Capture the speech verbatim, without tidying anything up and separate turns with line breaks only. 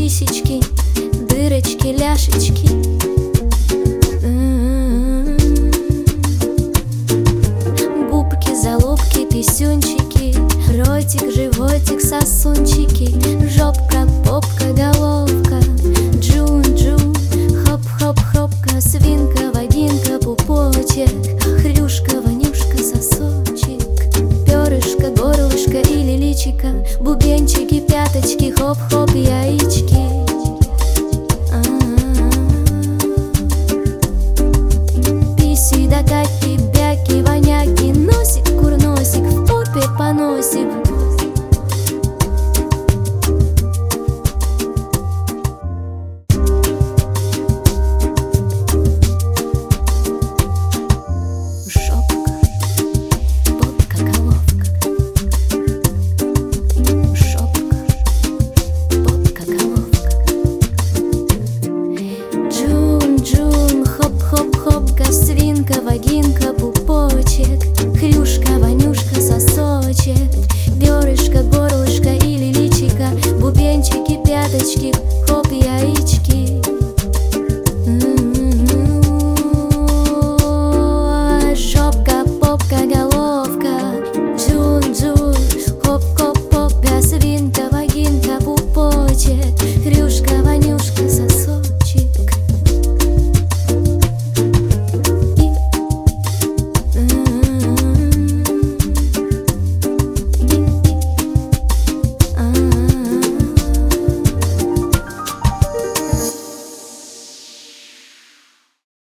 писечки, дырочки, ляшечки. Губки, залупки, писюнчики, ротик, животик, сосунчики, жопка, попка, головка, джун-джун, хоп-хоп-хопка, свинка, вагинка, пупочек, хрюшка, вонюшка, сосочек, перышко, горлышко или личико, бубенчики, пяточки, хоп-хоп, я